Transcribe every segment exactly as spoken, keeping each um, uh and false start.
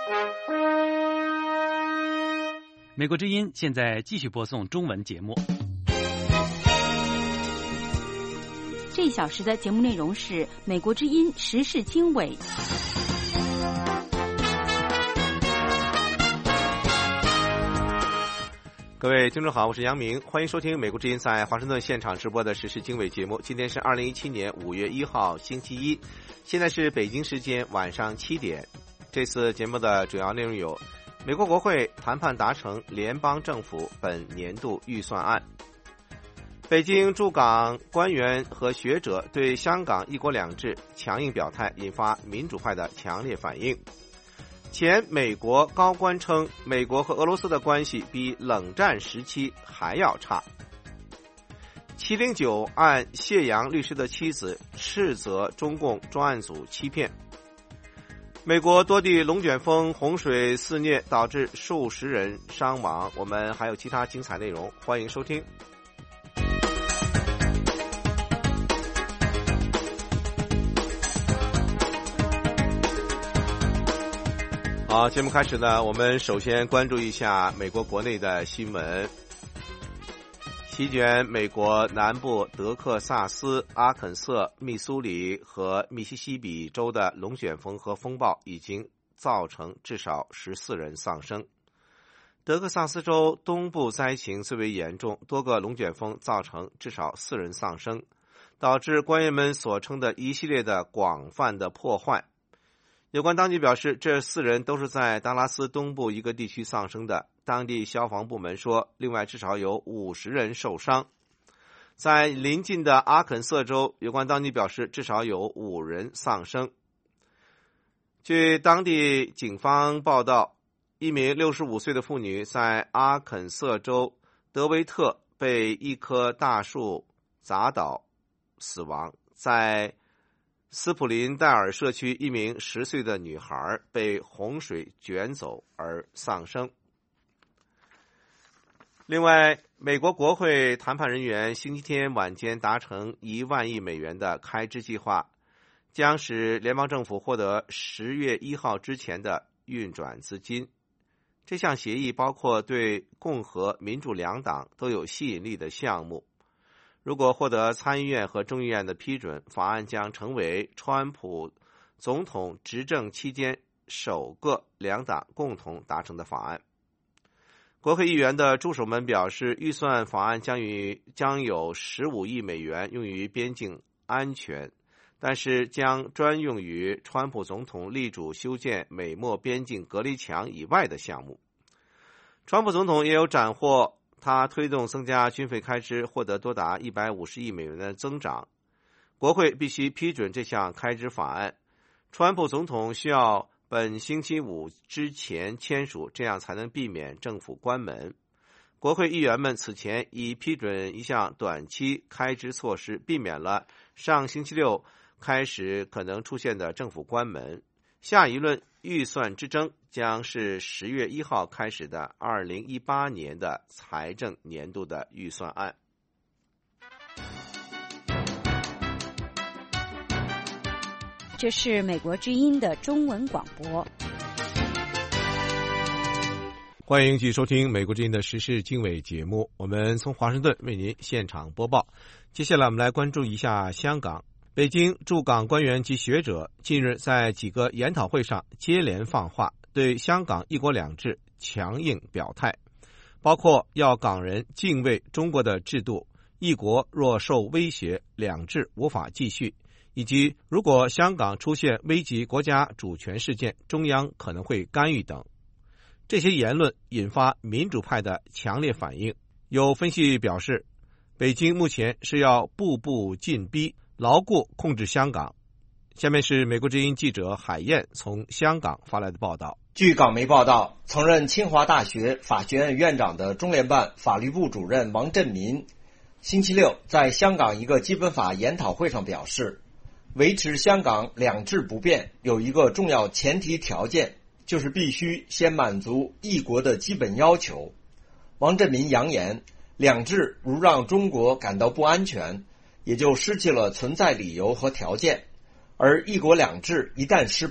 美国之音现在继续播送中文节目。 这一小时的节目内容是美国之音时事经纬。 各位听众好，我是杨明，欢迎收听美国之音在华盛顿现场直播的时事经纬节目。今天是二零一七年五月一号星期一，现在是北京时间晚上七点。这次节目的主要内容有：美国国会谈判达成联邦政府本年度预算案；北京驻港官员和学者对香港一国两制强硬表态，引发民主派的强烈反应；前美国高官称，美国和俄罗斯的关系比冷战时期还要差；七零九案谢阳律师的妻子斥责中共专案组欺骗；美国多地龙卷风洪水肆虐，导致数十人伤亡。我们还有其他精彩内容，欢迎收听。好，节目开始呢，我们首先关注一下美国国内的新闻。席卷美国南部德克萨斯、阿肯色、密苏里和密西西比州的龙卷风和风暴已经造成至少十四人丧生。德克萨斯州东部灾情最为严重，多个龙卷风造成至少四人丧生，导致官员们所称的一系列的广泛的破坏。有关当局表示，这四人都是在达拉斯东部一个地区丧生的。当地消防部门说，另外至少有五十人受伤。在邻近的阿肯色州，有关当局表示，至少有五人丧生。据当地警方报道，一名六十五岁的妇女在阿肯色州德维特被一棵大树砸倒死亡。在斯普林戴尔社区，一名十岁的女孩被洪水卷走而丧生。另外，美国国会谈判人员星期天晚间达成一万亿美元的开支计划，将使联邦政府获得十月一号之前的运转资金。这项协议包括对共和、民主两党都有吸引力的项目。如果获得参议院和众议院的批准，法案将成为川普总统执政期间首个两党共同达成的法案。国会议员的助手们表示，预算法案将与将有十五亿美元用于边境安全，但是将专用于川普总统力主修建美墨边境隔离墙以外的项目。川普总统也有斩获他推动增加军费开支，获得多达一百五十亿美元的增长。国会必须批准这项开支法案，川普总统需要本星期五之前签署，这样才能避免政府关门。国会议员们此前已批准一项短期开支措施，避免了上星期六开始可能出现的政府关门。下一轮预算之争将是十月一号开始的二零一八年的财政年度的预算案。 这是美国之音的中文广播。 欢迎继续收听美国之音的时事经纬节目，我们从华盛顿为您现场播报。接下来我们来关注一下香港。北京驻港官员及学者近日在几个研讨会上接连放话，对香港一国两制强硬表态，包括要港人敬畏中国的制度，一国若受威胁，两制无法继续，以及如果香港出现危及国家主权事件，中央可能会干预等。这些言论引发民主派的强烈反应。有分析表示，北京目前是要步步进逼，牢固控制香港。下面是美国之音记者海燕从香港发来的报道。 据港媒报道，曾任清华大学法学院院长的中联办法律部主任王振民星期六在香港一个基本法研讨会上表示，维持香港两制不变有一个重要前提条件，就是必须先满足一国的基本要求。王振民扬言，两制如让中国感到不安全，也就失去了存在理由和条件，而一国两制一旦失败，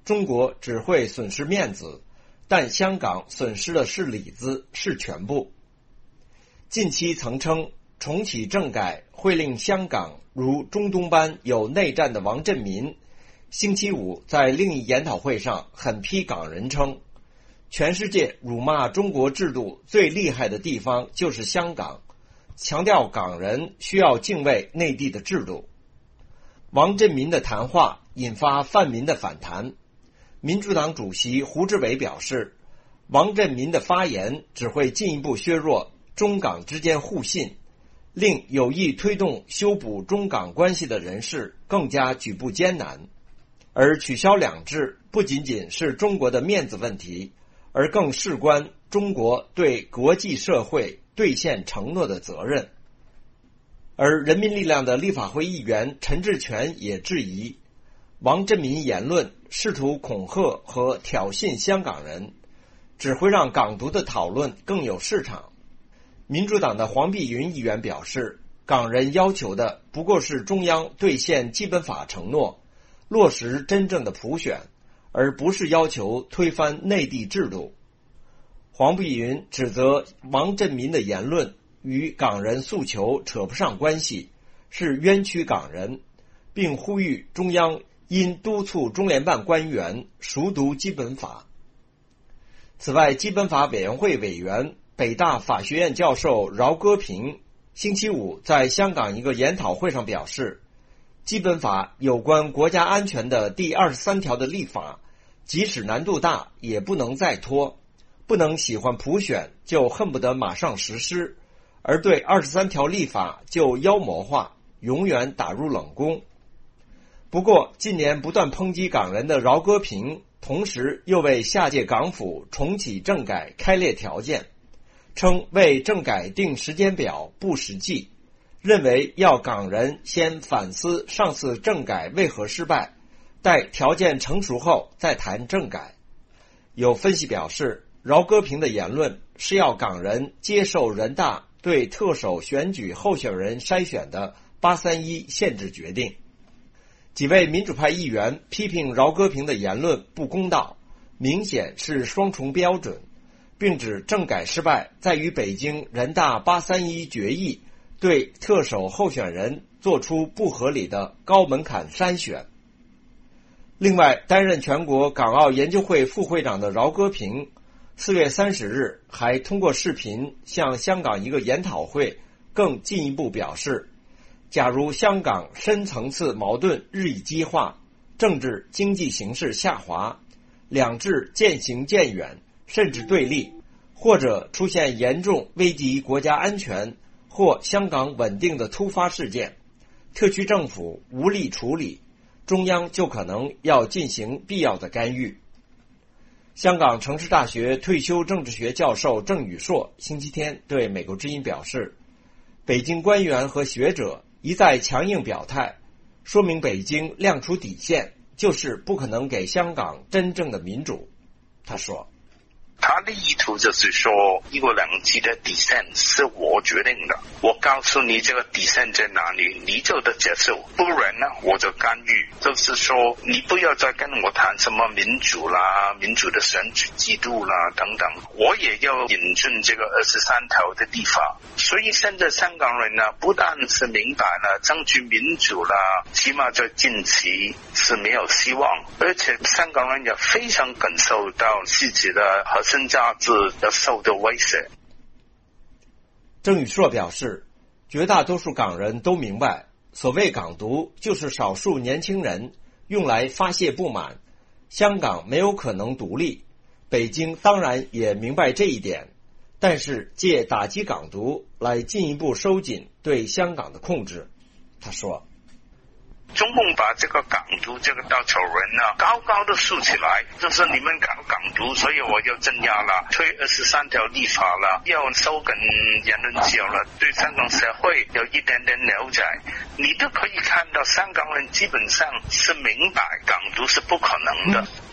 中国只会损失面子，但香港损失的是里子，是全部。近期曾称重启政改会令香港如中东般有内战的王振民，星期五在另一研讨会上狠批港人称，全世界辱骂中国制度最厉害的地方就是香港，强调港人需要敬畏内地的制度。王振民的谈话引发泛民的反弹，民主党主席胡志伟表示，王振民的发言只会进一步削弱中港之间互信，令有意推动修补中港关系的人士更加举步艰难。而取消两制不仅仅是中国的面子问题，而更事关中国对国际社会兑现承诺的责任。而人民力量的立法会议员陈志全也质疑，王振民言论试图恐吓和挑衅香港人，只会让港独的讨论更有市场。民主党的黄碧云议员表示，港人要求的不过是中央兑现基本法承诺，落实真正的普选，而不是要求推翻内地制度。黄碧云指责王振民的言论与港人诉求扯不上关系，是冤屈港人，并呼吁中央应督促中联办官员熟读基本法。此外，基本法委员会委员、北大法学院教授饶戈平星期五在香港一个研讨会上表示，基本法有关国家安全的第二十三条的立法，即使难度大，也不能再拖，不能喜欢普选就恨不得马上实施，而对二十三条立法就妖魔化，永远打入冷宫。不过，近年不断抨击港人的饶戈平，同时又为下届港府重启政改开列条件，称为政改定时间表不实际，认为要港人先反思上次政改为何失败，待条件成熟后再谈政改。有分析表示，饶戈平的言论是要港人接受人大对特首选举候选人筛选的八三一限制决定。几位民主派议员批评饶戈平的言论不公道，明显是双重标准，并指政改失败在于北京人大八三一决议对特首候选人做出不合理的高门槛筛选。另外，担任全国港澳研究会副会长的饶戈平四月三十日还通过视频向香港一个研讨会更进一步表示，假如香港深层次矛盾日益激化，政治经济形势下滑，两制渐行渐远甚至对立，或者出现严重危及国家安全或香港稳定的突发事件，特区政府无力处理，中央就可能要进行必要的干预。香港城市大学退休政治学教授郑宇硕星期天对美国之音表示，北京官员和学者一再强硬表态，说明北京亮出底线，就是不可能给香港真正的民主。他说， 他的意图就是说，一国两制的底线是我决定的，我告诉你这个底线在哪里，你就得接受，不然呢我就干预。就是说，你不要再跟我谈什么民主啦、民主的选举制度啦等等，我也要引进这个二十三条的立法。所以现在香港人呢，不但是明白了争取民主啦，起码在近期是没有希望，而且香港人也非常感受到自己的核心价值要受到威胁。 郑宇硕表示，绝大多数港人都明白，所谓港独就是少数年轻人用来发泄不满，香港没有可能独立，北京当然也明白这一点，但是借打击港独来进一步收紧对香港的控制。他说， 中共把这个港独这个稻草人呢高高的竖起来，就是你们搞港独，所以我就镇压了，推二十三条立法了，要收紧言论自由了，对香港社会有一点点了解。你都可以看到香港人基本上是明白港独是不可能的，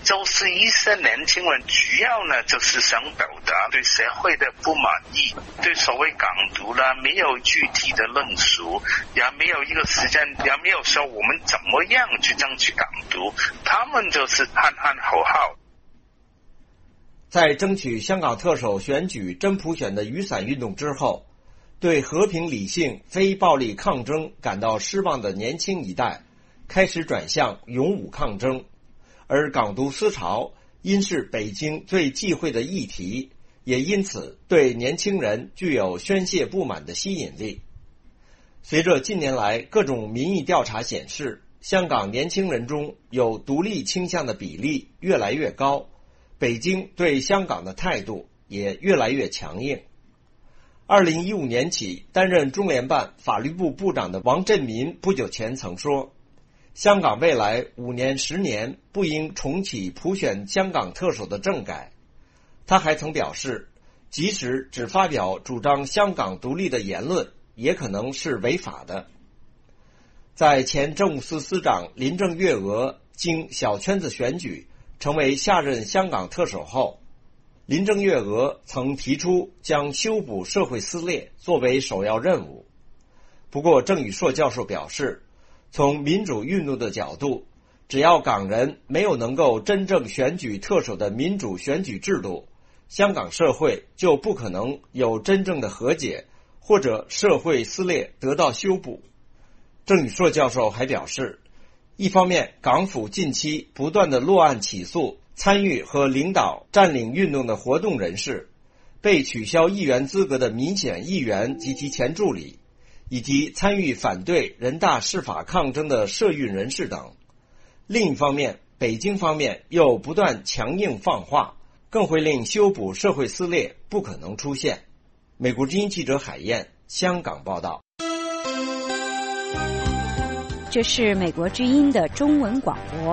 就是一些年轻人主要呢就是想表达对社会的不满意，对所谓港独呢没有具体的论述，也没有一个时间，也没有说我们怎么样去争取港独，他们就是喊喊口号。 在争取香港特首选举真普选的雨伞运动之后，对和平理性非暴力抗争感到失望的年轻一代开始转向勇武抗争，而港独思潮因是北京最忌讳的议题，也因此对年轻人具有宣泄不满的吸引力。随着近年来各种民意调查显示，香港年轻人中有独立倾向的比例越来越高，北京对香港的态度也越来越强硬。二零一五年起担任中联办法律部部长的王振民不久前曾说，香港未来五年十年不应重启普选香港特首的政改。他还曾表示，即使只发表主张香港独立的言论，也可能是违法的。在前政务司司长林郑月娥经小圈子选举成为下任香港特首后，林郑月娥曾提出将修补社会撕裂作为首要任务。不过郑宇硕教授表示，从民主运动的角度，只要港人没有能够真正选举特首的民主选举制度，香港社会就不可能有真正的和解，或者社会撕裂得到修补。郑宇硕教授还表示，一方面，港府近期不断的落案起诉参与和领导占领运动的活动人士，被取消议员资格的民选议员及其前助理，以及参与反对人大释法抗争的社运人士等。另一方面，北京方面又不断强硬放话，更会令修补社会撕裂不可能出现。美国之音记者海燕，香港报道。 这是美国之音的中文广播。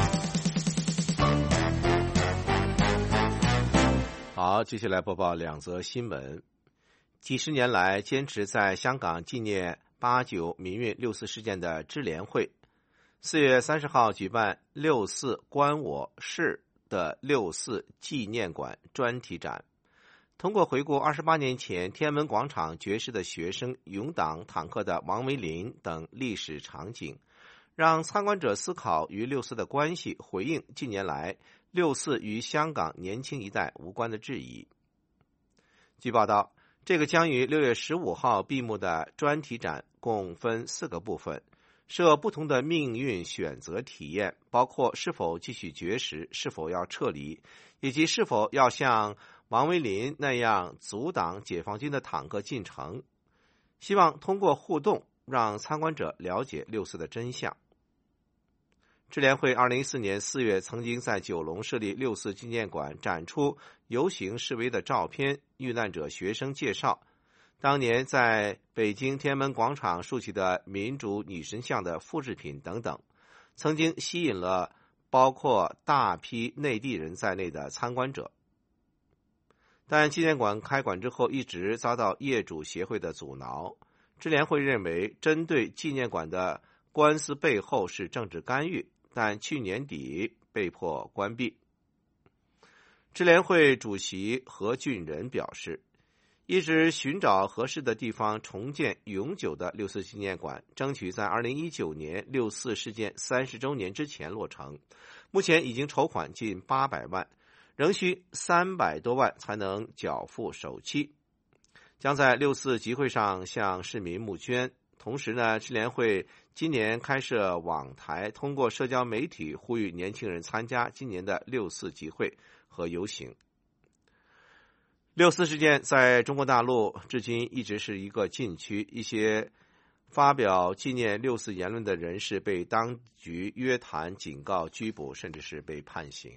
好，接下来播报两则新闻。几十年来坚持在香港纪念八九民运六四事件的支联会，四月三十号举办六四关我市的六四纪念馆专题展，通过回顾二十八年前天安门广场绝食的学生、勇挡坦克的王维林等历史场景，让参观者思考与六四的关系，回应近年来六四与香港年轻一代无关的质疑。据报道，这个将于六月十五号闭幕的专题展共分四个部分，设不同的命运选择体验，包括是否继续绝食，是否要撤离，以及是否要像王维林那样阻挡解放军的坦克进城，希望通过互动让参观者了解六四的真相。支联会二零一四年四月曾经在九龙设立六四纪念馆，展出游行示威的照片、遇难者学生介绍，当年在北京天安门广场竖起的民主女神像的复制品等等，曾经吸引了包括大批内地人在内的参观者。但纪念馆开馆之后一直遭到业主协会的阻挠，支联会认为针对纪念馆的官司背后是政治干预，但去年底被迫关闭。支联会主席何俊仁表示，一直寻找合适的地方重建永久的六四纪念馆，争取在二零一九年六四事件三十周年之前落成。目前已经筹款近八百万，仍需三百多万才能缴付首期。将在六四集会上向市民募捐。同时呢，支联会今年开设网台，通过社交媒体呼吁年轻人参加今年的六四集会和游行。六四事件在中国大陆至今一直是一个禁区，一些发表纪念六四言论的人士被当局约谈、警告、拘捕，甚至是被判刑。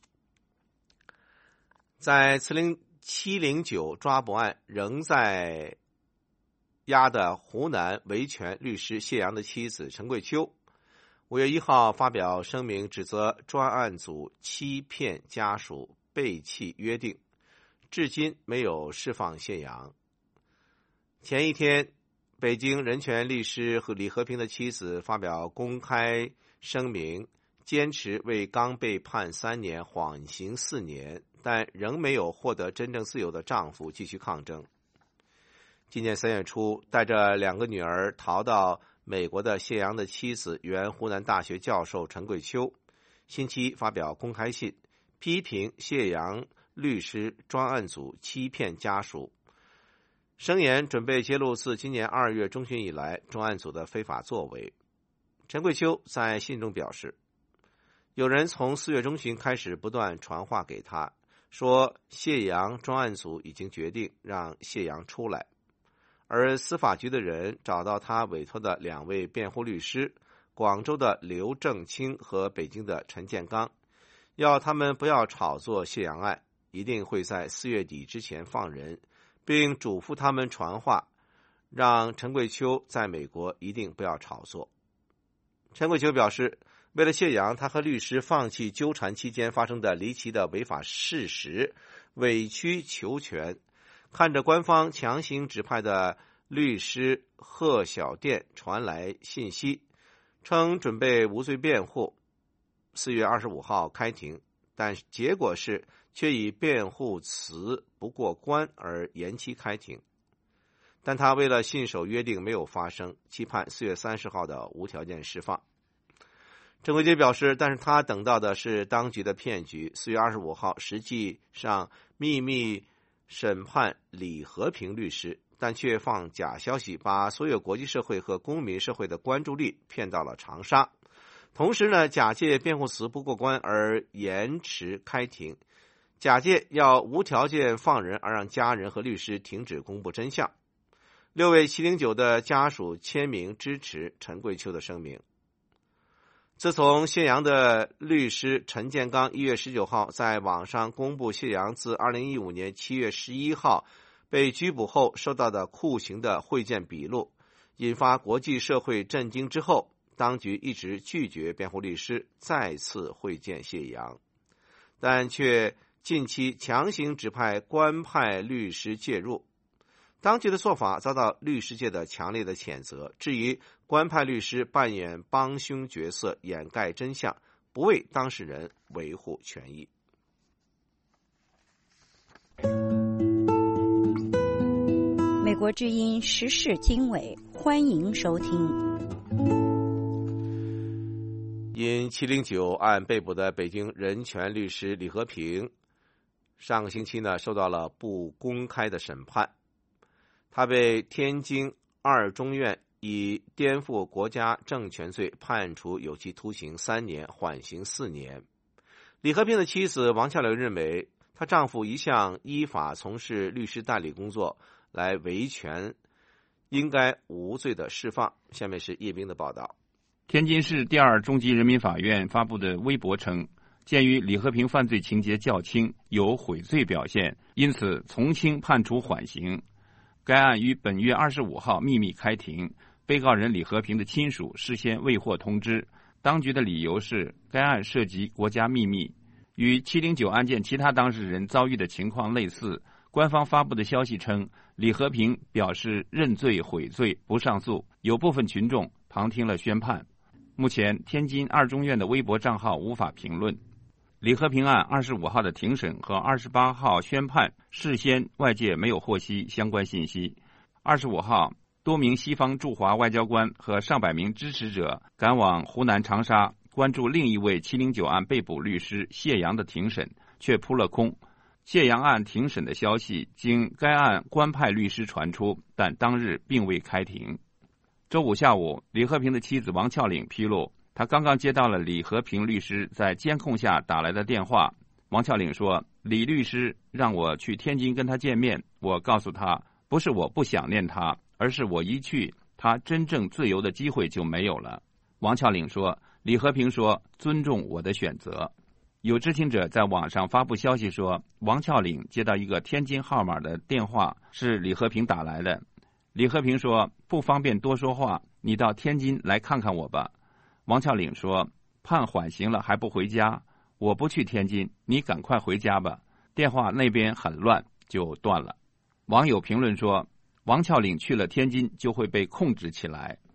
在慈陵七零九抓捕案仍在押的湖南维权律师谢阳的妻子陈桂秋，五月一号发表声明，指责专案组欺骗家属、背弃约定，至今没有释放谢阳。前一天，北京人权律师和李和平的妻子发表公开声明， 坚持为刚被判三年缓刑四年但仍没有获得真正自由的丈夫继续抗争。今年三月初，带着两个女儿逃到美国的谢阳的妻子，原湖南大学教授陈桂秋，星期一发表公开信，批评谢阳律师专案组欺骗家属，声言准备揭露自今年二月中旬以来专案组的非法作为。陈桂秋在信中表示，有人从四月中旬开始不断传话给他，说谢阳专案组已经决定让谢阳出来，而司法局的人找到他委托的两位辩护律师，广州的刘正清和北京的陈建刚，要他们不要炒作谢阳案，一定会在四月底之前放人，并嘱咐他们传话，让陈桂秋在美国一定不要炒作。陈桂秋表示，为了谢阳，他和律师放弃纠缠期间发生的离奇的违法事实，委曲求全，看着官方强行指派的律师贺小店传来信息，称准备无罪辩护，四月二十五号开庭，但结果是却以辩护词不过关而延期开庭。但他为了信守约定没有发生，期盼四月三十号的无条件释放。陈桂秋表示，但是他等到的是当局的骗局。四月二十五号实际上秘密审判李和平律师，但却放假消息，把所有国际社会和公民社会的关注力骗到了长沙。同时呢，假借辩护词不过关而延迟开庭，假借要无条件放人而让家人和律师停止公布真相。六位七零九的家属签名支持陈桂秋的声明。自从谢阳的律师陈建刚一月十九号在网上公布谢阳自二零一五年七月十一号被拘捕后收到的酷刑的会见笔录，引发国际社会震惊之后，当局一直拒绝辩护律师再次会见谢阳，但却近期强行指派官派律师介入。当局的做法遭到律师界的强烈的谴责，质疑官派律师扮演帮凶角色，掩盖真相，不为当事人维护权益。 美国之音时事经纬，欢迎收听。 因七零九案被捕的北京人权律师李和平，上个星期呢受到了不公开的审判。他被天津二中院以颠覆国家政权罪判处有期徒刑三年，缓刑四年。李和平的妻子王俏柳认为，她丈夫一向依法从事律师代理工作来维权，应该无罪的释放。下面是叶冰的报道。 天津市第二中级人民法院发布的微博称，鉴于李和平犯罪情节较轻，有悔罪表现，因此从轻判处缓刑。该案于本月二十五号秘密开庭，被告人李和平的亲属事先未获通知。当局的理由是，该案涉及国家秘密，与七零九案件其他当事人遭遇的情况类似。官方发布的消息称，李和平表示认罪悔罪，不上诉。有部分群众旁听了宣判。目前，天津二中院的微博账号无法评论。李和平案二十五号的庭审和二十八号宣判，事先外界没有获悉相关信息。二十五号，多名西方驻华外交官和上百名支持者赶往湖南长沙，关注另一位七零九案被捕律师谢阳的庭审，却扑了空。谢阳案庭审的消息经该案官派律师传出，但当日并未开庭。周五下午，李和平的妻子王俏岭披露，他刚刚接到了李和平律师在监控下打来的电话。王俏岭说，李律师让我去天津跟他见面，我告诉他，不是我不想念他，而是我一去，他真正自由的机会就没有了。王俏岭说，李和平说，尊重我的选择。有知情者在网上发布消息说，王俏岭接到一个天津号码的电话，是李和平打来的。李和平说，不方便多说话，你到天津来看看我吧。王俏岭说，判缓刑了还不回家，我不去天津，你赶快回家吧。电话那边很乱，就断了。网友评论说，王俏岭去了天津就会被控制起来。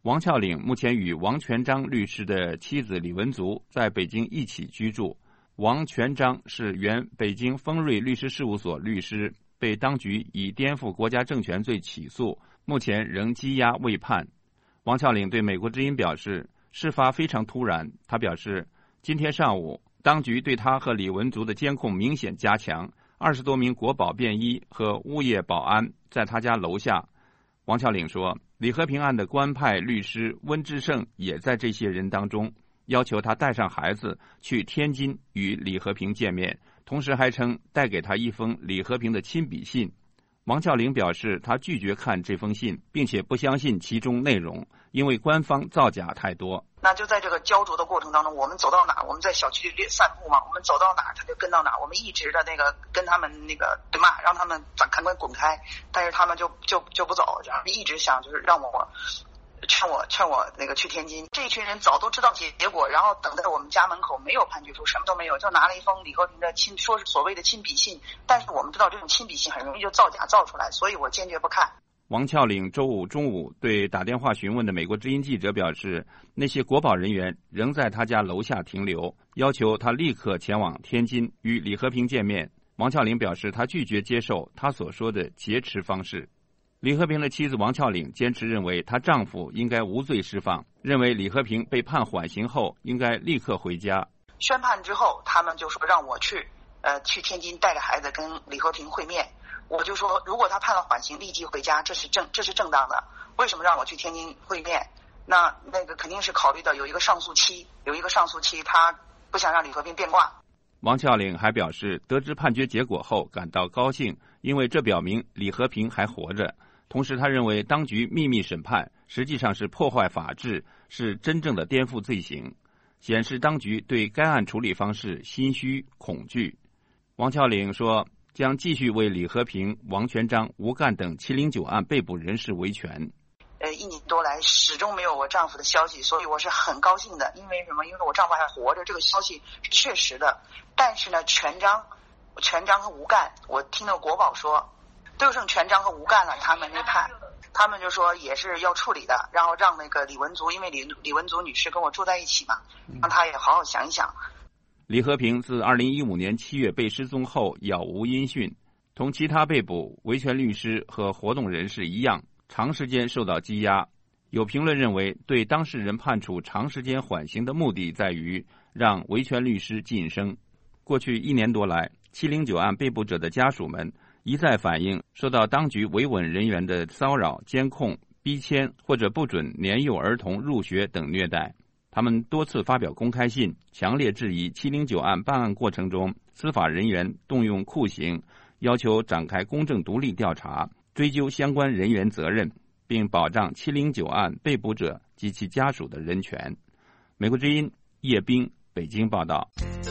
王峭岭目前与王全璋律师的妻子李文足在北京一起居住。王全璋是原北京丰瑞律师事务所律师，被当局以颠覆国家政权罪起诉，目前仍羁押未判。王峭岭对美国之音表示，事发非常突然。他表示，今天上午当局对他和李文足的监控明显加强，二十多名国保便衣和物业保安在他家楼下。王峭岭说，李和平案的官派律师温志胜也在这些人当中，要求他带上孩子去天津与李和平见面，同时还称带给他一封李和平的亲笔信。王峭岭表示，他拒绝看这封信，并且不相信其中内容，因为官方造假太多。 那就在这个焦灼的过程当中，我们走到哪，我们在小区里散步嘛，我们走到哪他就跟到哪，我们一直的那个跟他们那个对骂，让他们赶快滚开，但是他们就就就不走，然后一直想就是让我劝我劝我那个去天津。这群人早都知道结结果，然后等在我们家门口，没有判决书，什么都没有，就拿了一封李和平的亲，说是所谓的亲笔信，但是我们知道这种亲笔信很容易就造假造出来，所以我坚决不看。 王峭岭周五中午对打电话询问的美国之音记者表示，那些国保人员仍在他家楼下停留，要求他立刻前往天津与李和平见面。王峭岭表示，他拒绝接受他所说的劫持方式。李和平的妻子王峭岭坚持认为她丈夫应该无罪释放，认为李和平被判缓刑后应该立刻回家。 宣判之后，他们就说让我去呃去天津带着孩子跟李和平会面。我就说，如果他判了缓刑，立即回家，这是正这是正当的。为什么让我去天津会面？那那个肯定是考虑到有一个上诉期，有一个上诉期，他不想让李和平变卦。 王峭岭还表示，得知判决结果后感到高兴，因为这表明李和平还活着。同时，他认为当局秘密审判实际上是破坏法治，是真正的颠覆罪行，显示当局对该案处理方式心虚恐惧。王峭岭说，将继续为李和平、王全璋、吴干等七零九案被捕人士维权。 呃，一年多来始终没有我丈夫的消息，所以我是很高兴的。因为什么？因为我丈夫还活着，这个消息是确实的。但是呢，全璋、全璋和吴干，我听到国保说，都剩全璋和吴干了，他们那派，他们就说也是要处理的，然后让那个李文足，因为李李文足女士跟我住在一起嘛，让她也好好想一想。 李和平自二零一五年七月被失踪后杳无音讯，同其他被捕维权律师和活动人士一样，长时间受到羁押。有评论认为，对当事人判处长时间缓刑的目的在于让维权律师晋升。过去一年多来，七零九案被捕者的家属们一再反映受到当局维稳人员的骚扰、监控、逼迁或者不准年幼儿童入学等虐待。他们多次发表公开信，强烈质疑七零九案办案过程中司法人员动用酷刑，要求展开公正独立调查，追究相关人员责任，并保障七零九案被捕者及其家属的人权。美国之音叶冰北京报道。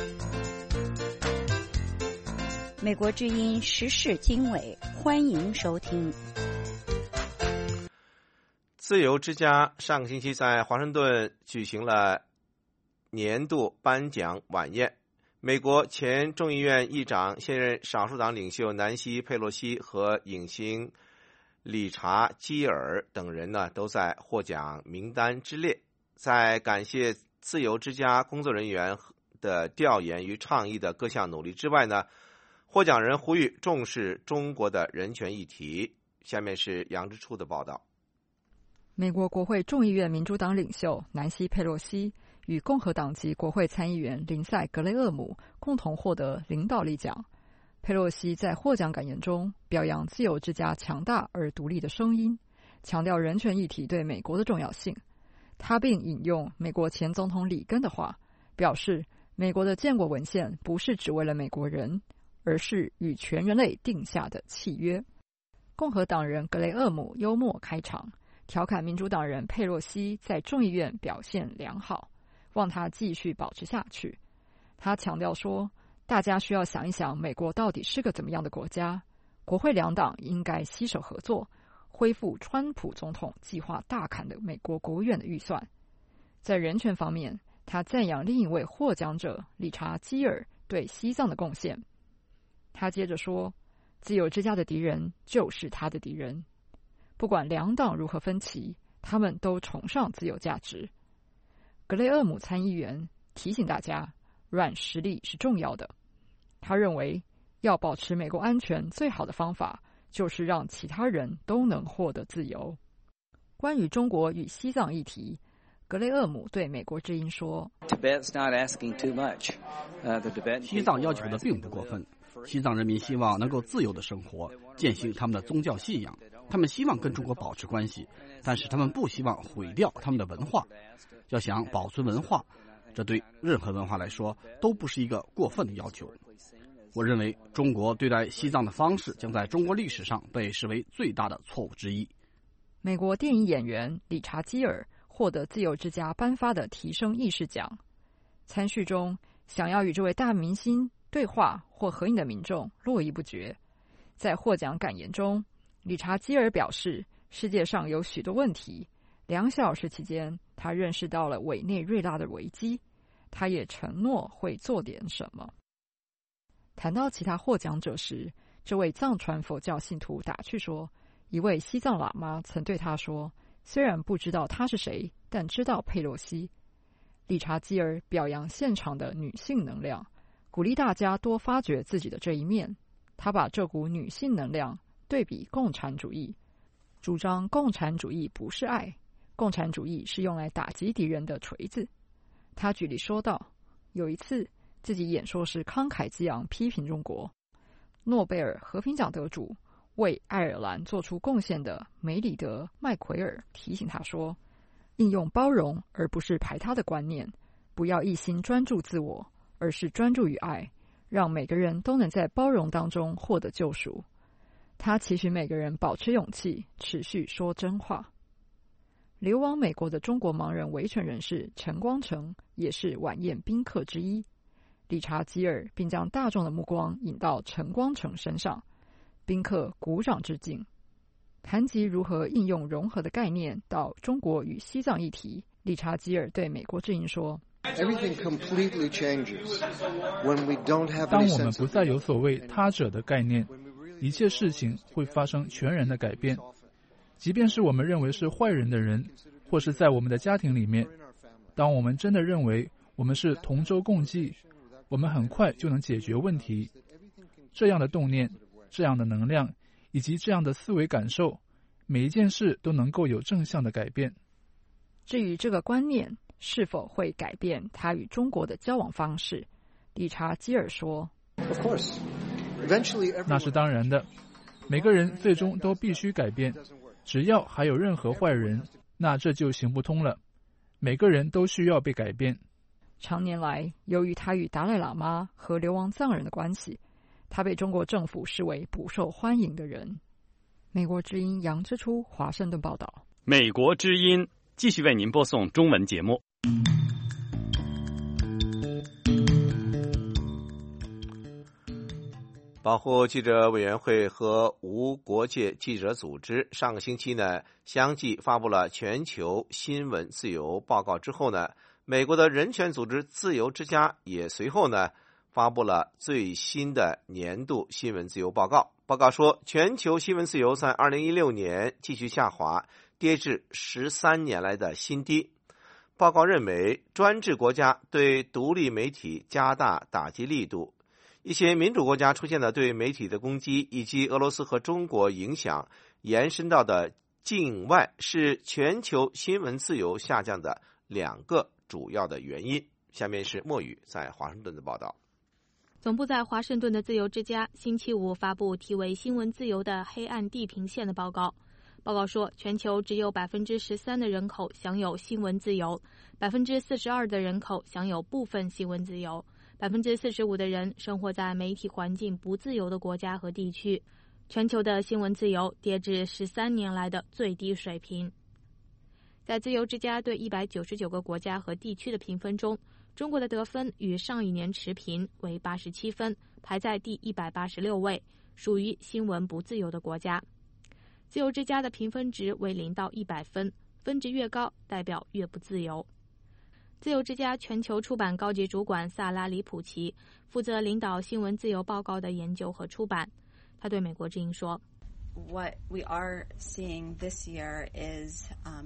美国之音时事经纬，欢迎收听。 自由之家上个星期在华盛顿举行了年度颁奖晚宴，美国前众议院议长、现任少数党领袖南希·佩洛西和影星理查·基尔等人呢，都在获奖名单之列。在感谢自由之家工作人员的调研与倡议的各项努力之外呢，获奖人呼吁重视中国的人权议题。下面是杨之初的报道。 美国国会众议院民主党领袖南希·佩洛西与共和党籍国会参议员林赛·格雷厄姆共同获得领导力奖。佩洛西在获奖感言中表扬自由之家强大而独立的声音，强调人权议题对美国的重要性。他并引用美国前总统里根的话，表示美国的建国文献不是只为了美国人，而是与全人类定下的契约。共和党人格雷厄姆幽默开场，调侃民主党人佩洛西在众议院表现良好，望他继续保持下去。他强调说，大家需要想一想美国到底是个怎么样的国家，国会两党应该携手合作，恢复川普总统计划大砍的美国国务院的预算。在人权方面，他赞扬另一位获奖者理查·基尔对西藏的贡献。他接着说，自由之家的敌人就是他的敌人。不管两党如何分歧， 他们都崇尚自由价值。格雷厄姆参议员提醒大家，软实力是重要的。他认为，要保持美国安全，最好的方法就是让其他人都能获得自由。关于中国与西藏议题，格雷厄姆对美国之音说：“ 西藏要求的并不过分。西藏人民希望能够自由的生活，践行他们的宗教信仰。他们希望跟中国保持关系，但是他们不希望毁掉他们的文化。要想保存文化，这对任何文化来说都不是一个过分的要求。我认为中国对待西藏的方式将在中国历史上被视为最大的错误之一。” 美国电影演员理查基尔获得自由之家颁发的提升意识奖。参叙中，想要与这位大明星对话或合影的民众络绎不绝。在获奖感言中，理查基尔表示，世界上有许多问题。两小时期间，他认识到了委内瑞拉的危机，他也承诺会做点什么。谈到其他获奖者时，这位藏传佛教信徒打趣说，一位西藏喇嘛曾对他说，虽然不知道他是谁，但知道佩洛西。理查基尔表扬现场的女性能量，鼓励大家多发掘自己的这一面。他把这股女性能量对比共产主义，主张共产主义不是爱，共产主义是用来打击敌人的锤子。他举例说道，有一次自己演说时慷慨激昂批评中国。诺贝尔和平奖得主为爱尔兰做出贡献的梅里德·麦奎尔提醒他说，应用包容而不是排他的观念，不要一心专注自我，而是专注于爱，让每个人都能在包容当中获得救赎。他期许每个人保持勇气，持续说真话。流亡美国的中国盲人维权人士陈光诚也是晚宴宾客之一。理查基尔并将大众的目光引到陈光诚身上，宾客鼓掌致敬。谈及如何应用融合的概念到中国与西藏议题，理查基尔对美国之音说， 当我们不再有所谓他者的概念，一切事情会发生全然的改变。即便是我们认为是坏人的人，或是在我们的家庭里面，当我们真的认为我们是同舟共济，我们很快就能解决问题。这样的动念，这样的能量，以及这样的思维感受，每一件事都能够有正向的改变。 至于这个观念是否会改变他与中国的交往方式，理查基尔说， 那是当然的，每个人最终都必须改变。只要还有任何坏人，那这就行不通了。每个人都需要被改变。 常年来，由于他与达赖喇嘛和流亡藏人的关系，他被中国政府视为不受欢迎的人。美国之音杨之初华盛顿报道。 美国之音继续为您播送中文节目。 保护记者委员会和无国界记者组织上个星期呢，相继发布了全球新闻自由报告之后呢，美国的人权组织自由之家也随后呢发布了最新的年度新闻自由报告。报告说，全球新闻自由在二零一六年继续下滑，跌至十三年来的新低。报告认为，专制国家对独立媒体加大打击力度，一些民主国家出现了对媒体的攻击，以及俄罗斯和中国影响延伸到的境外，是全球新闻自由下降的两个主要的原因。下面是莫宇在华盛顿的报道。 总部在华盛顿的自由之家星期五发布题为《新闻自由的黑暗地平线》的报告。报告说，全球只有 百分之十三 的人口享有新闻自由， 百分之四十二 的人口享有部分新闻自由， 百分之四十五 的人生活在媒体环境不自由的国家和地区。全球的新闻自由跌至十三年来的最低水平。在自由之家对一百九十九个国家和地区的评分中，中国的得分与上一年持平，为八十七分，排在第一百八十六位，属于新闻不自由的国家。自由之家的评分值为零到一百分，分值越高，代表越不自由。自由之家全球出版高级主管萨拉·里普奇负责领导新闻自由报告的研究和出版。他对美国之音说： What we are seeing this year is um,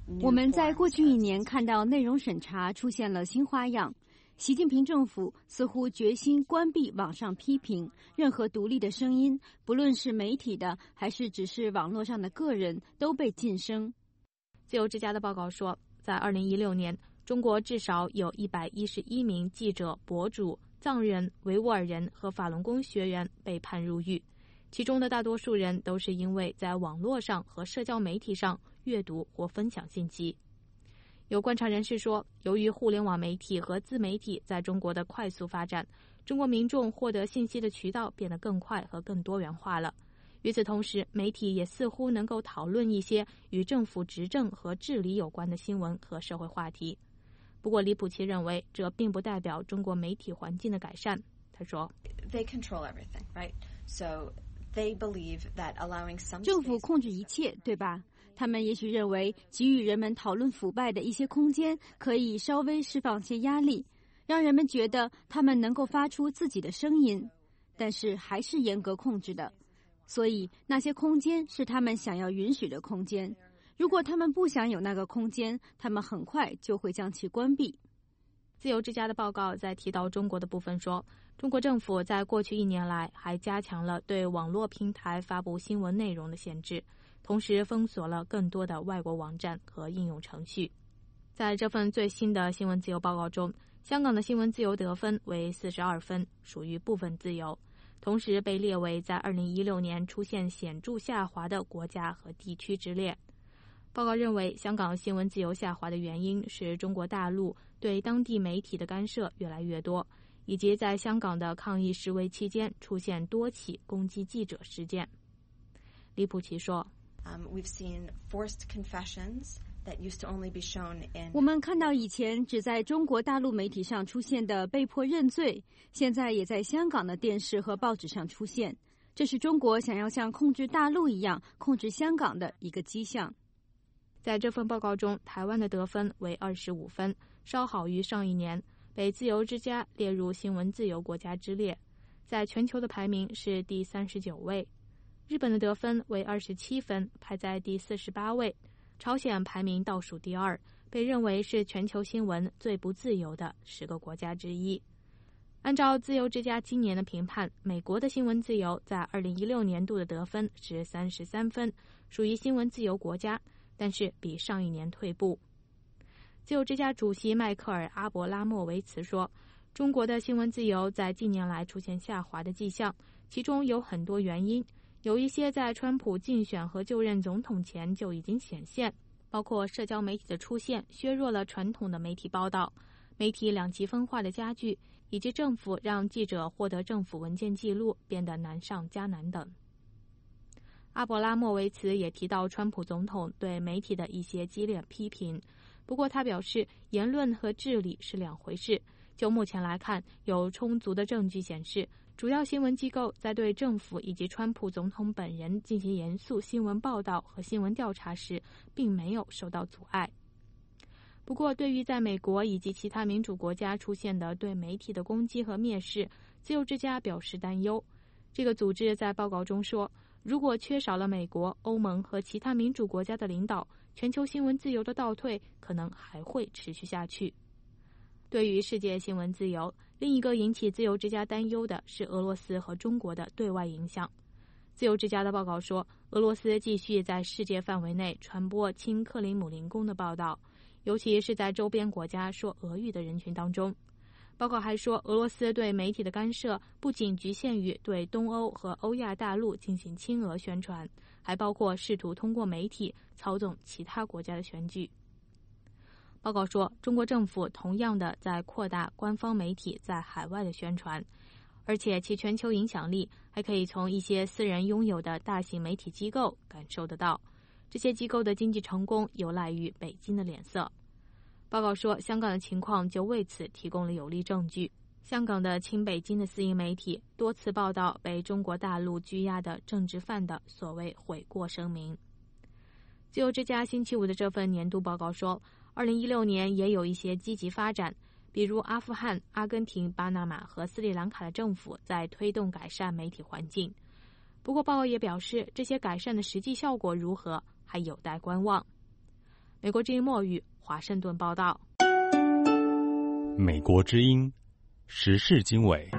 我们在过去一年看到内容审查出现了新花样。习近平政府似乎决心关闭网上批评，任何独立的声音，不论是媒体的还是只是网络上的个人，都被禁声。 自由之家的报告说，在二零一六年，中国至少有一百一十一名记者、博主、藏人、维吾尔人和法轮功学员被判入狱，其中的大多数人都是因为在网络上和社交媒体上阅读或分享信息。有观察人士说，由于互联网媒体和自媒体在中国的快速发展，中国民众获得信息的渠道变得更快和更多元化了。与此同时，媒体也似乎能够讨论一些与政府执政和治理有关的新闻和社会话题。不过，李普奇认为，这并不代表中国媒体环境的改善。他说 ：“They control everything, right? So they believe that allowing some 政府控制一切，对吧？他们也许认为给予人们讨论腐败的一些空间，可以稍微释放些压力，让人们觉得他们能够发出自己的声音，但是还是严格控制的。所以那些空间是他们想要允许的空间。如果他们不想有那个空间，他们很快就会将其关闭。” 自由之家的报告在提到中国的部分说，中国政府在过去一年来还加强了对网络平台发布新闻内容的限制，同时封锁了更多的外国网站和应用程序。在这份最新的新闻自由报告中，香港的新闻自由得分为四十二分，属于部分自由，同时被列为在二零一六年出现显著下滑的国家和地区之列。报告认为，香港新闻自由下滑的原因是中国大陆对当地媒体的干涉越来越多，以及在香港的抗议示威期间出现多起攻击记者事件。李普奇说， Um, we've seen forced confessions that used to only be shown in 我们看到以前只在中国大陆媒体上出现的被迫认罪，现在也在香港的电视和报纸上出现。这是中国想要像控制大陆一样控制香港的一个迹象。 在这份报告中，台湾的得分为二十五分，稍好于上一年，被自由之家列入新闻自由国家之列，在全球的排名是第三十九位。日本的得分为二十七分，排在第四十八位。朝鲜排名倒数第二，被认为是全球新闻最不自由的十个国家之一。按照自由之家今年的评判，美国的新闻自由在二零一六年度的得分是三十三分，属于新闻自由国家，但是比上一年退步。自由之家主席迈克尔·阿伯拉莫维茨说，中国的新闻自由在近年来出现下滑的迹象，其中有很多原因，有一些在川普竞选和就任总统前就已经显现，包括社交媒体的出现削弱了传统的媒体报道，媒体两极分化的加剧，以及政府让记者获得政府文件记录变得难上加难等。阿伯拉莫维茨也提到川普总统对媒体的一些激烈批评，不过他表示言论和治理是两回事。就目前来看，有充足的证据显示，主要新闻机构在对政府以及川普总统本人进行严肃新闻报道和新闻调查时，并没有受到阻碍。不过，对于在美国以及其他民主国家出现的对媒体的攻击和蔑视，自由之家表示担忧。这个组织在报告中说，如果缺少了美国、欧盟和其他民主国家的领导，全球新闻自由的倒退可能还会持续下去。对于世界新闻自由，另一个引起自由之家担忧的是俄罗斯和中国的对外影响。自由之家的报告说，俄罗斯继续在世界范围内传播亲克里姆林宫的报道，尤其是在周边国家说俄语的人群当中。报告还说，俄罗斯对媒体的干涉不仅局限于对东欧和欧亚大陆进行亲俄宣传，还包括试图通过媒体操纵其他国家的选举。报告说，中国政府同样的在扩大官方媒体在海外的宣传，而且其全球影响力还可以从一些私人拥有的大型媒体机构感受得到。这些机构的经济成功有赖于北京的脸色。报告说，香港的情况就为此提供了有力证据。香港的亲北京的私营媒体多次报道被中国大陆拘押的政治犯的所谓悔过声明。自由之家星期五的这份年度报告说，二零一六年也有一些积极发展，比如阿富汗、阿根廷、巴拿马和斯里兰卡的政府在推动改善媒体环境。不过报告也表示，这些改善的实际效果如何还有待观望。 美国之音墨雨华盛顿报道。 美国之音时事经纬，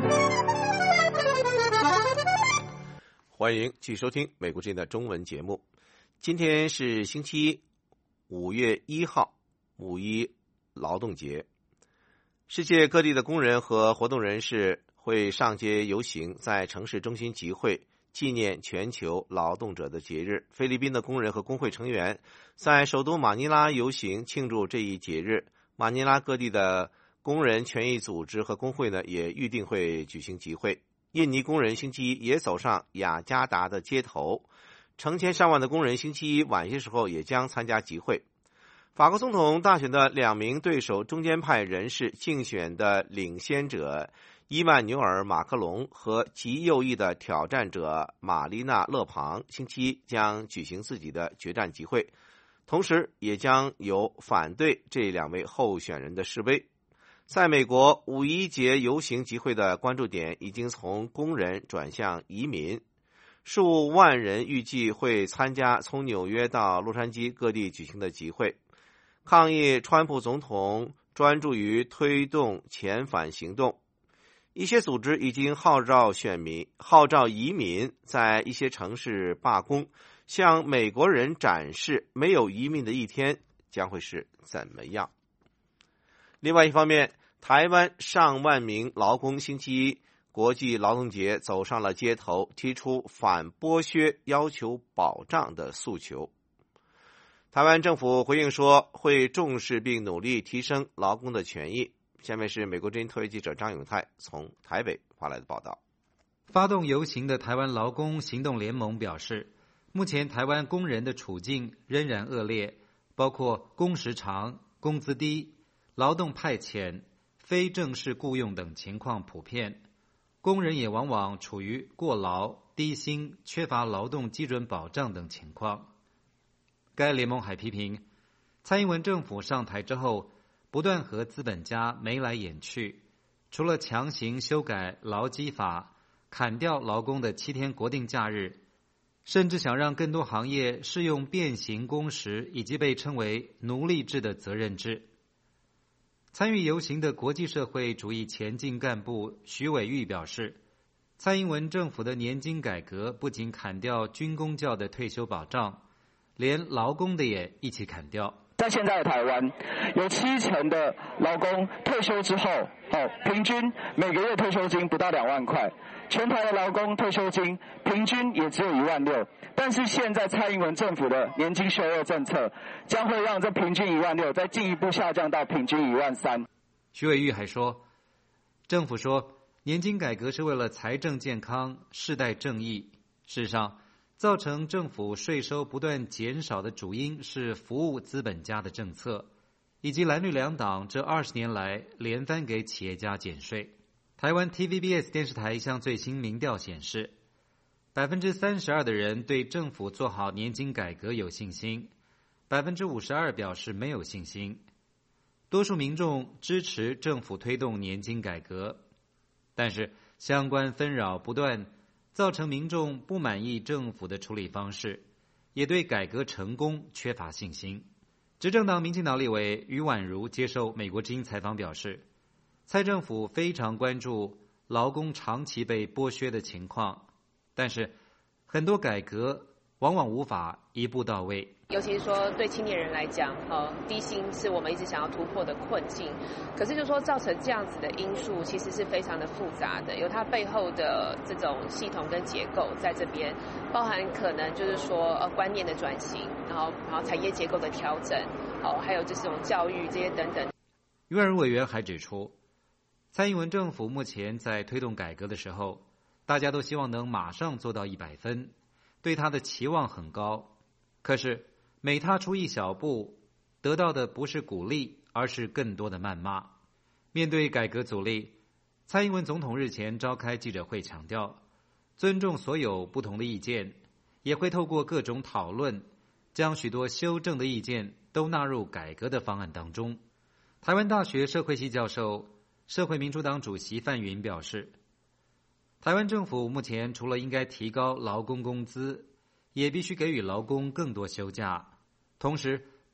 欢迎继续收听美国之音的中文节目。今天是星期一，五月一号，五一劳动节。世界各地的工人和活动人士会上街游行，在城市中心集会，纪念全球劳动者的节日。菲律宾的工人和工会成员在首都马尼拉游行，庆祝这一节日。马尼拉各地的工人权益组织和工会呢，也预定会举行集会。印尼工人星期一也走上雅加达的街头，成千上万的工人星期一晚些时候也将参加集会。法国总统大选的两名对手中间派人士竞选的领先者伊曼纽尔·马克龙和极右翼的挑战者玛丽娜·勒庞星期一将举行自己的决战集会，同时也将有反对这两位候选人的示威。在美国，五一节游行集会的关注点已经从工人转向移民，数万人预计会参加从纽约到洛杉矶各地举行的集会，抗议川普总统专注于推动遣返行动。一些组织已经号召选民、号召移民在一些城市罢工，向美国人展示没有移民的一天将会是怎么样。另外一方面，台湾上万名劳工星期一国际劳动节走上了街头，提出反剥削、要求保障的诉求。台湾政府回应说，会重视并努力提升劳工的权益。下面是美国之音特约记者张永泰从台北发来的报道。 发动游行的台湾劳工行动联盟表示，目前台湾工人的处境仍然恶劣，包括工时长、工资低、劳动派遣、非正式雇用等情况普遍，工人也往往处于过劳、低薪、缺乏劳动基准保障等情况。该联盟还批评，蔡英文政府上台之后，不断和资本家眉来眼去，除了强行修改劳基法、砍掉劳工的七天国定假日，甚至想让更多行业适用变形工时以及被称为奴隶制的责任制。参与游行的国际社会主义前进干部徐伟玉表示，蔡英文政府的年金改革不仅砍掉军公教的退休保障，连劳工的也一起砍掉。 在现在的台湾，有七成的劳工退休之后，哦，平均每个月退休金不到两万块，全台的劳工退休金平均也只有一万六。但是现在蔡英文政府的年金修恶政策，将会让这平均一万六再进一步下降到平均一万三。 徐伟玉还说，政府说年金改革是为了财政健康、世代正义。事实上，造成政府税收不断减少的主因是服务资本家的政策，以及蓝绿两党这二十年来连番给企业家减税。台湾 T V B S 电视台一项最新民调显示，百分之三十二的人对政府做好年金改革有信心，百分之五十二表示没有信心。多数民众支持政府推动年金改革，但是相关纷扰不断，造成民众不满意政府的处理方式，也对改革成功缺乏信心。执政党民进党立委于婉如接受美国之音采访表示，蔡政府非常关注劳工长期被剥削的情况，但是很多改革往往无法一步到位。 尤其是说对青年人来讲，呃，低薪是我们一直想要突破的困境。可是就说造成这样子的因素，其实是非常的复杂的，有它背后的这种系统跟结构在这边，包含可能就是说呃观念的转型，然后然后产业结构的调整，哦，还有就是这种教育这些等等。 于婉如委员还指出，蔡英文政府目前在推动改革的时候，大家都希望能马上做到一百分，对他的期望很高。可是每踏出一小步，得到的不是鼓励，而是更多的谩骂。面对改革阻力，蔡英文总统日前召开记者会强调，尊重所有不同的意见，也会透过各种讨论，将许多修正的意见都纳入改革的方案当中。台湾大学社会系教授、社会民主党主席范云表示，台湾政府目前除了应该提高劳工工资，也必须给予劳工更多休假，同时把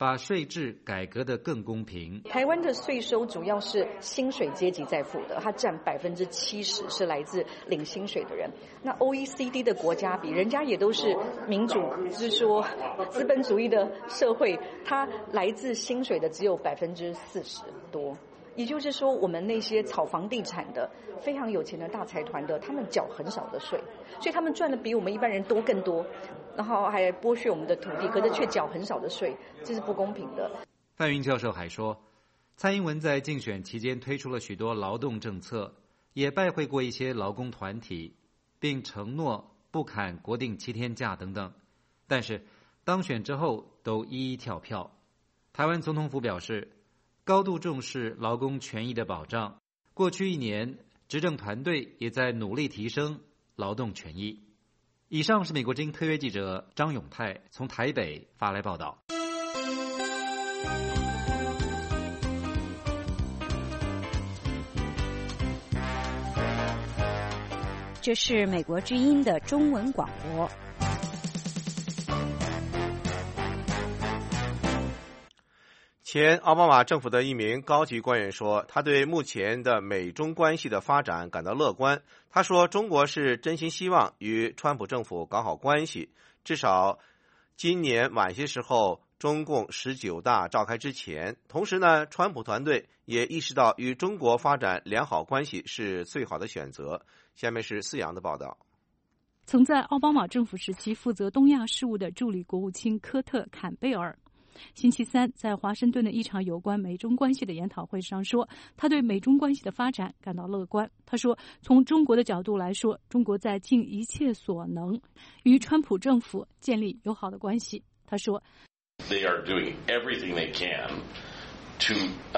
把税制改革得更公平。 台湾的税收主要是薪水阶级在付的，它占百分之七十是来自领薪水的人。那 O E C D 的国家比，人家也都是民主，就是说资本主义的社会，它来自薪水的只有百分之四十多。也就是说，我们那些炒房地产的、非常有钱的大财团的，他们缴很少的税，所以他们赚的比我们一般人多更多，然后还剥削我们的土地，可是却缴很少的税，这是不公平的。 范云教授还说，蔡英文在竞选期间推出了许多劳动政策，也拜会过一些劳工团体，并承诺不砍国定七天假等等，但是当选之后都一一跳票。台湾总统府表示，高度重视劳工权益的保障，过去一年执政团队也在努力提升劳动权益。以上是美国之音特约记者张永泰从台北发来报道。 这是美国之音的中文广播。 前奥巴马政府的一名高级官员说，他对目前的美中关系的发展感到乐观。他说，中国是真心希望与川普政府搞好关系，至少今年晚些时候中共十九大召开之前。同时呢，川普团队也意识到与中国发展良好关系是最好的选择。下面是思阳的报道。 曾在奥巴马政府时期负责东亚事务的助理国务卿科特·坎贝尔星期三在华盛顿的一场有关美中关系的研讨会上说，他对美中关系的发展感到乐观。他说，从中国的角度来说，中国在尽一切所能与川普政府建立友好的关系。他说 They are doing everything they can to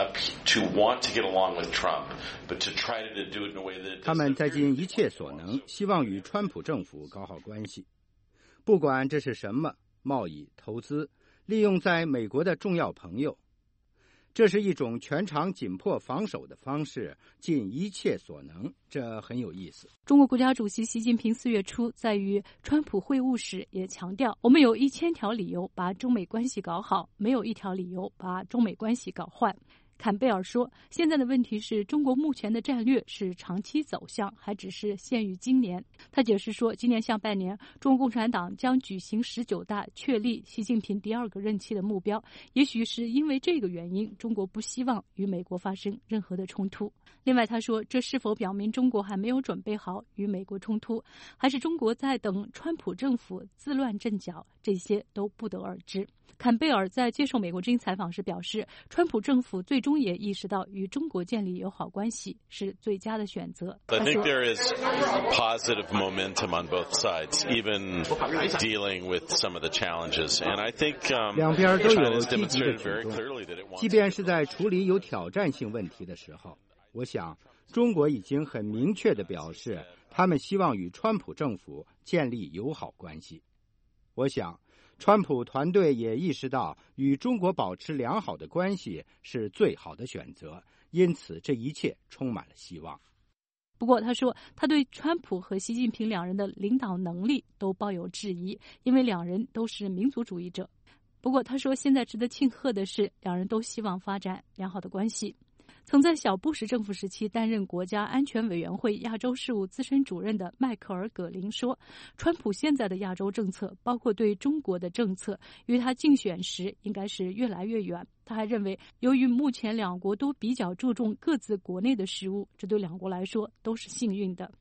to want to get along with Trump, but to try to do it in a way that 他们在尽一切所能，希望与川普政府搞好关系，不管这是什么，贸易、投资，利用在美国的重要朋友，这是一种全场紧迫防守的方式，尽一切所能，这很有意思。 中国国家主席习近平四月初在与川普会晤时也强调，我们有一千条理由把中美关系搞好，没有一条理由把中美关系搞坏。坎贝尔说，现在的问题是中国目前的战略是长期走向，还只是限于今年。他解释说，今年下半年中国共产党将举行十九大，确立习近平第二个任期的目标。也许是因为这个原因，中国不希望与美国发生任何的冲突。另外他说，这是否表明中国还没有准备好与美国冲突，还是中国在等川普政府自乱阵脚，这些都不得而知。坎贝尔在接受美国之音采访时表示，川普政府最终也意识到与中国建立友好关系是最佳的选择。 I think there is positive momentum on both sides, even dealing with some of the challenges. And I think um, 两边都有积极的 demonstrated very 举 clearly that it 动， wants 即便是在处理有挑战性问题的时候，我想中国已经很明确地表示，他们希望与川普政府建立友好关系。我想川普团队也意识到与中国保持良好的关系是最好的选择，因此这一切充满了希望。 不过他说，他对川普和习近平两人的领导能力都抱有质疑，因为两人都是民族主义者。不过他说，现在值得庆贺的是，两人都希望发展良好的关系。曾在小布什政府时期担任国家安全委员会亚洲事务资深主任的迈克尔·葛林说，川普现在的亚洲政策，包括对中国的政策，与他竞选时应该是越来越远。他还认为，由于目前两国都比较注重各自国内的事务，这对两国来说都是幸运的。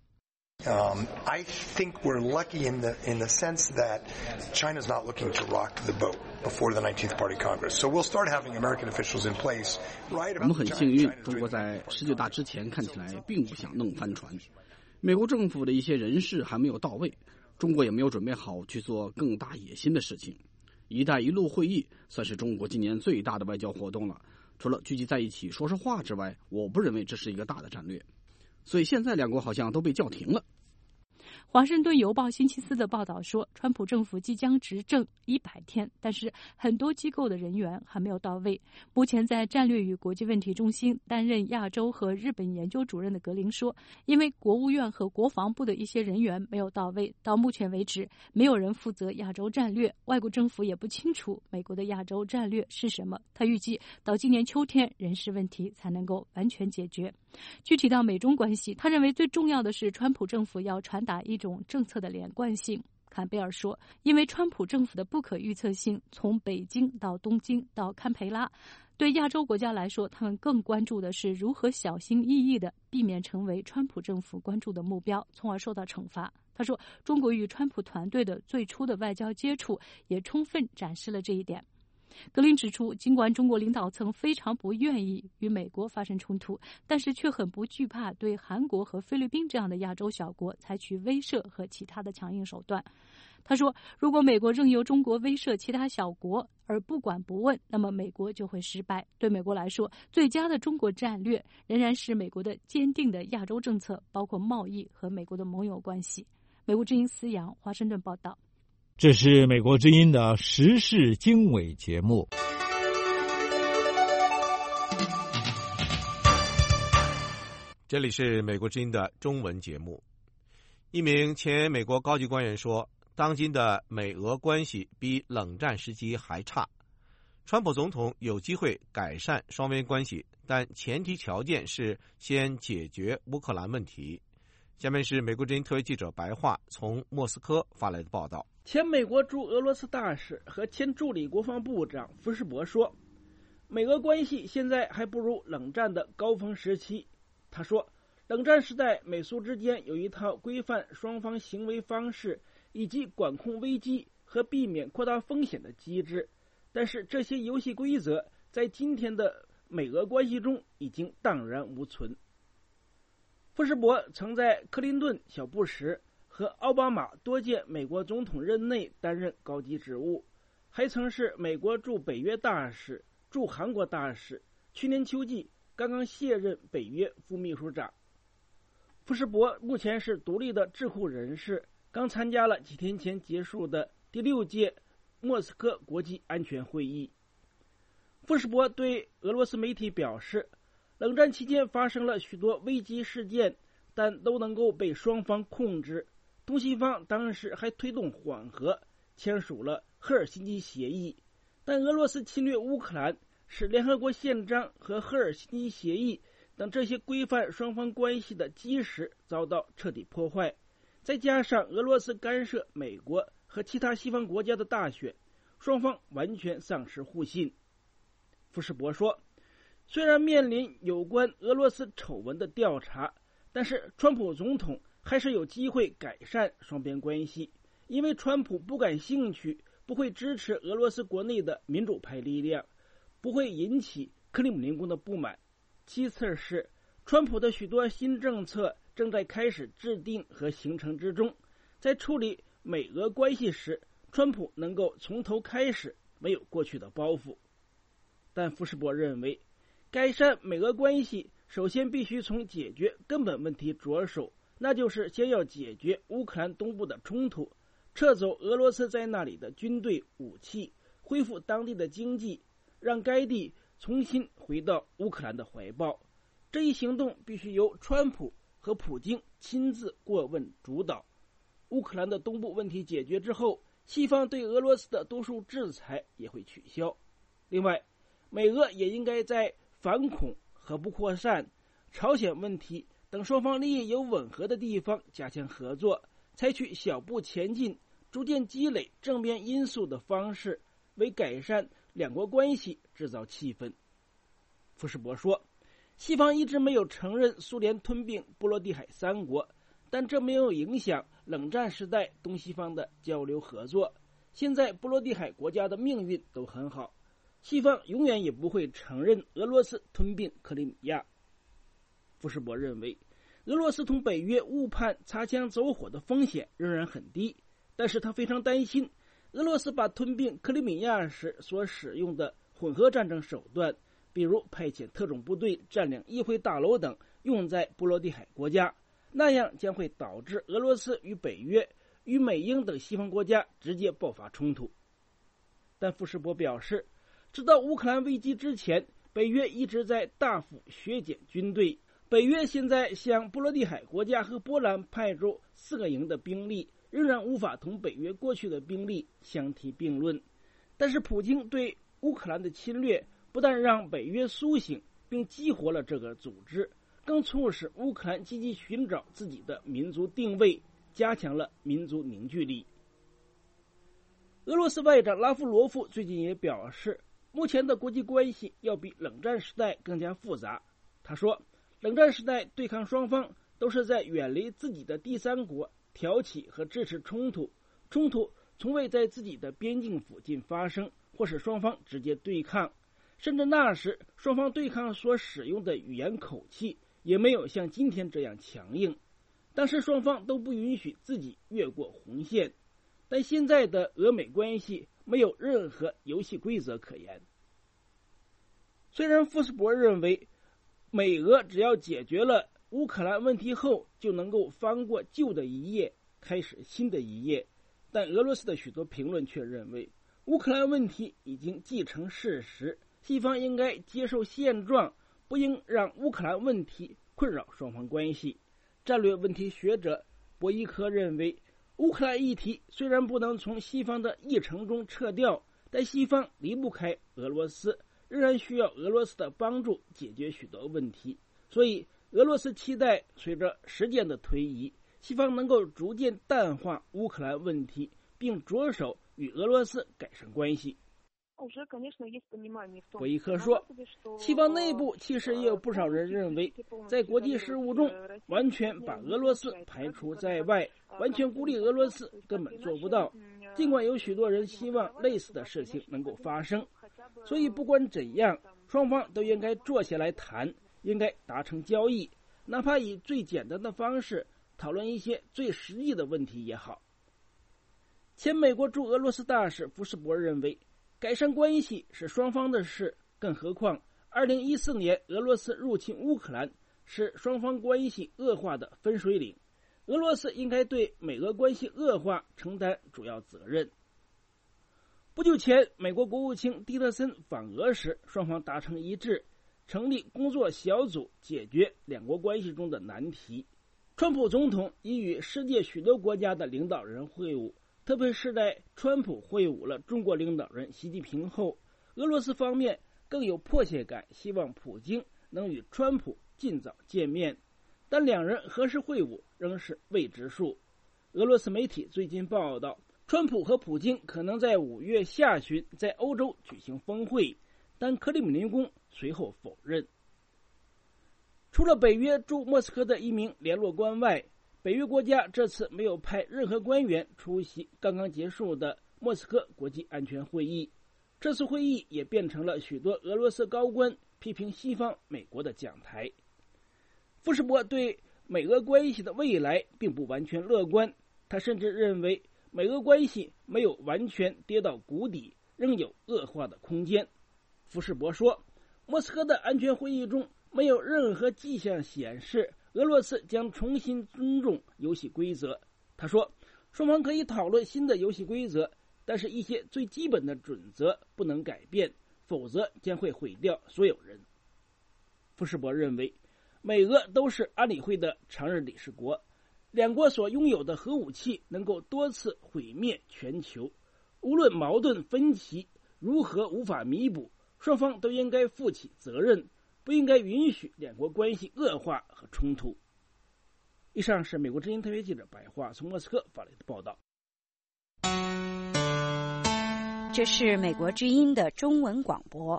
Um, I think we're lucky in the in the sense that China's not looking to rock the boat before the nineteenth Party Congress. So we'll start having American officials in place right about 我们很幸运，中国在十九大之前看起来并不想弄翻船。美国政府的一些人事还没有到位，中国也没有准备好去做更大野心的事情。一带一路会议算是中国今年最大的外交活动了，除了聚集在一起说说话之外，我不认为这是一个大的战略。所以现在两国好像都被叫停了。 华盛顿邮报星期四的报道说，川普政府即将执政一百天，但是很多机构的人员还没有到位。目前在战略与国际问题中心担任亚洲和日本研究主任的格林说，因为国务院和国防部的一些人员没有到位，到目前为止没有人负责亚洲战略，外国政府也不清楚美国的亚洲战略是什么。他预计到今年秋天人事问题才能够完全解决。具体到美中关系，他认为最重要的是川普政府要传达一种政策的连贯性。坎贝尔说，因为川普政府的不可预测性，从北京到东京到堪培拉，对亚洲国家来说，他们更关注的是如何小心翼翼地避免成为川普政府关注的目标，从而受到惩罚。他说，中国与川普团队的最初的外交接触也充分展示了这一点。格林指出，尽管中国领导层非常不愿意与美国发生冲突，但是却很不惧怕对韩国和菲律宾这样的亚洲小国采取威慑和其他的强硬手段。他说，如果美国任由中国威慑其他小国而不管不问，那么美国就会失败。对美国来说，最佳的中国战略仍然是美国的坚定的亚洲政策，包括贸易和美国的盟友关系。美国之音思阳，华盛顿报道。 这是美国之音的时事经纬节目。 这里是美国之音的中文节目。一名前美国高级官员说，当今的美俄关系比冷战时期还差。川普总统有机会改善双边关系，但前提条件是先解决乌克兰问题。下面是美国之音特约记者白桦从莫斯科发来的报道。 前美国驻俄罗斯大使和前助理国防部长福什伯说，美俄关系现在还不如冷战的高峰时期。他说，冷战时代美苏之间有一套规范双方行为方式以及管控危机和避免扩大风险的机制，但是这些游戏规则在今天的美俄关系中已经荡然无存。福什伯曾在克林顿、小布什和奥巴马多届美国总统任内担任高级职务，还曾是美国驻北约大使、驻韩国大使，去年秋季刚刚卸任北约副秘书长。福什伯目前是独立的智库人士，刚参加了几天前结束的第六届莫斯科国际安全会议。福什伯对俄罗斯媒体表示，冷战期间发生了许多危机事件，但都能够被双方控制。东西方当时还推动缓和，签署了赫尔辛基协议，但俄罗斯侵略乌克兰，使联合国宪章和赫尔辛基协议等这些规范双方关系的基石遭到彻底破坏。再加上俄罗斯干涉美国和其他西方国家的大选，双方完全丧失互信。福什伯说，虽然面临有关俄罗斯丑闻的调查，但是川普总统还是有机会改善双边关系，因为川普不感兴趣，不会支持俄罗斯国内的民主派力量，不会引起克里姆林宫的不满。其次是，川普的许多新政策正在开始制定和形成之中，在处理美俄关系时，川普能够从头开始，没有过去的包袱。但福什伯认为，改善美俄关系首先必须从解决根本问题着手，那就是先要解决乌克兰东部的冲突，撤走俄罗斯在那里的军队武器，恢复当地的经济，让该地重新回到乌克兰的怀抱。这一行动必须由川普和普京亲自过问主导。乌克兰的东部问题解决之后，西方对俄罗斯的多数制裁也会取消。另外，美俄也应该在反恐、核不扩散、朝鲜问题等双方利益有吻合的地方加强合作，采取小步前进、逐渐积累正面因素的方式，为改善两国关系制造气氛。福什伯说，西方一直没有承认苏联吞并波罗的海三国，但这没有影响冷战时代东西方的交流合作。现在波罗的海国家的命运都很好，西方永远也不会承认俄罗斯吞并克里米亚。福什伯认为，俄罗斯同北约误判擦枪走火的风险仍然很低，但是他非常担心俄罗斯把吞并克里米亚时所使用的混合战争手段，比如派遣特种部队占领议会大楼等，用在波罗的海国家， 那样将会导致俄罗斯与北约、与美英等西方国家直接爆发冲突。但傅士伯表示，直到乌克兰危机之前，北约一直在大幅削减军队。北约现在向波罗的海国家和波兰派出四个营的兵力，仍然无法同北约过去的兵力相提并论。但是普京对乌克兰的侵略不但让北约苏醒，并激活了这个组织，更促使乌克兰积极寻找自己的民族定位，加强了民族凝聚力。俄罗斯外长拉夫罗夫最近也表示，目前的国际关系要比冷战时代更加复杂。他说，冷战时代对抗双方都是在远离自己的第三国挑起和支持冲突，冲突从未在自己的边境附近发生，或是双方直接对抗，甚至那时双方对抗所使用的语言口气也没有像今天这样强硬，当时双方都不允许自己越过红线。但现在的俄美关系没有任何游戏规则可言。虽然傅斯伯认为美俄只要解决了乌克兰问题后就能够翻过旧的一页，开始新的一页，但俄罗斯的许多评论却认为乌克兰问题已经既成事实，西方应该接受现状，不应让乌克兰问题困扰双方关系。战略问题学者博伊科认为，乌克兰议题虽然不能从西方的议程中撤掉，但西方离不开俄罗斯，仍然需要俄罗斯的帮助解决许多问题。所以俄罗斯期待随着时间的推移，西方能够逐渐淡化乌克兰问题，并着手与俄罗斯改善关系。博伊科说，西方内部其实也有不少人认为，在国际事务中完全把俄罗斯排除在外，完全孤立俄罗斯根本做不到，尽管有许多人希望类似的事情能够发生。所以不管怎样，双方都应该坐下来谈，应该达成交易，哪怕以最简单的方式讨论一些最实际的问题也好。前美国驻俄罗斯大使福斯伯认为，改善关系是双方的事，更何况二零一四年俄罗斯入侵乌克兰是双方关系恶化的分水岭，俄罗斯应该对美俄关系恶化承担主要责任。不久前，美国国务卿蒂勒森访俄时，双方达成一致，成立工作小组解决两国关系中的难题。川普总统已与世界许多国家的领导人会晤，特别是在川普会晤了中国领导人习近平后，俄罗斯方面更有迫切感，希望普京能与川普尽早见面，但两人何时会晤仍是未知数。俄罗斯媒体最近报道，川普和普京可能在五月下旬在欧洲举行峰会，但克里姆林宫随后否认。除了北约驻莫斯科的一名联络官外，北约国家这次没有派任何官员出席刚刚结束的莫斯科国际安全会议。这次会议也变成了许多俄罗斯高官批评西方美国的讲台。傅士伯对美俄关系的未来并不完全乐观，他甚至认为美俄关系没有完全跌到谷底，仍有恶化的空间。傅士伯说，莫斯科的安全会议中没有任何迹象显示俄罗斯将重新尊重游戏规则。他说，双方可以讨论新的游戏规则，但是一些最基本的准则不能改变，否则将会毁掉所有人。傅士伯认为，美俄都是安理会的常任理事国，两国所拥有的核武器能够多次毁灭全球，无论矛盾分歧如何无法弥补，双方都应该负起责任，不应该允许两国关系恶化和冲突。以上是美国之音特约记者白桦从莫斯科发来的报道。 这是美国之音的中文广播。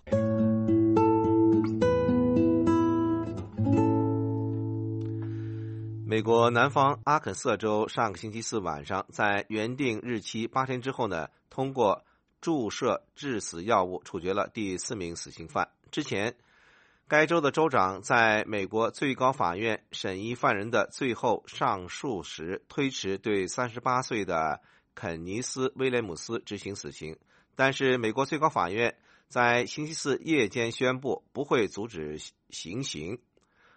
美国南方阿肯色州上个星期四晚上，在原定日期八天之后呢，通过注射致死药物处决了第四名死刑犯。之前，该州的州长在美国最高法院审议犯人的最后上诉时，推迟对三十八岁的肯尼斯·威廉姆斯执行死刑，但是美国最高法院在星期四夜间宣布不会阻止行刑。